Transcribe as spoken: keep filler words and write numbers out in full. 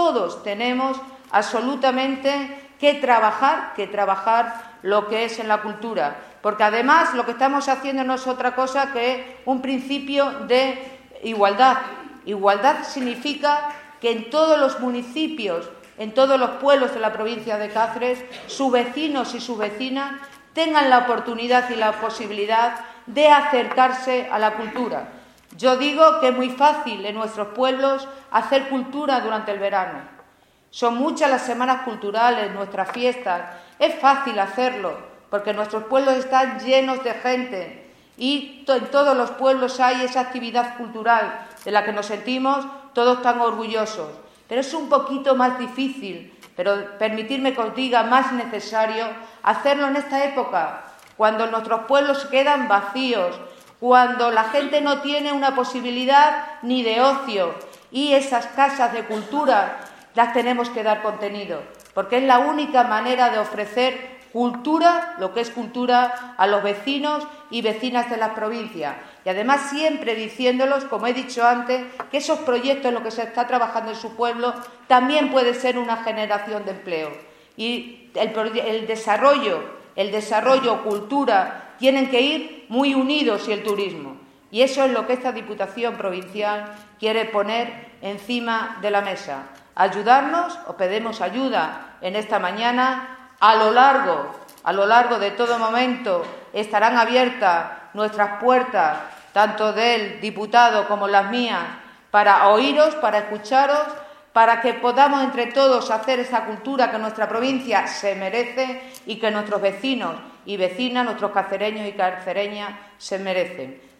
todos tenemos absolutamente que trabajar, que trabajar lo que es en la cultura, porque además lo que estamos haciendo no es otra cosa que un principio de igualdad. Igualdad significa que en todos los municipios, en todos los pueblos de la provincia de Cáceres, sus vecinos y sus vecinas tengan la oportunidad y la posibilidad de acercarse a la cultura. Yo digo que es muy fácil en nuestros pueblos hacer cultura durante el verano. Son muchas las semanas culturales, nuestras fiestas. Es fácil hacerlo, porque nuestros pueblos están llenos de gente y en todos los pueblos hay esa actividad cultural de la que nos sentimos todos tan orgullosos. Pero es un poquito más difícil, pero permitirme que os diga, más necesario hacerlo en esta época, cuando nuestros pueblos quedan vacíos, cuando la gente no tiene una posibilidad ni de ocio, y esas casas de cultura las tenemos que dar contenido, porque es la única manera de ofrecer cultura, lo que es cultura, a los vecinos y vecinas de las provincias. Y además siempre diciéndolos, como he dicho antes, que esos proyectos en los que se está trabajando en su pueblo también puede ser una generación de empleo. Y el, el desarrollo, el desarrollo, cultura, tienen que ir muy unidos, y el turismo. Y eso es lo que esta Diputación Provincial quiere poner encima de la mesa. Ayudarnos, os pedimos ayuda en esta mañana. A lo largo, a lo largo de todo momento estarán abiertas nuestras puertas, tanto del diputado como las mías, para oíros, para escucharos, para que podamos entre todos hacer esa cultura que nuestra provincia se merece y que nuestros vecinos y vecinas, nuestros cacereños y cacereñas se merecen.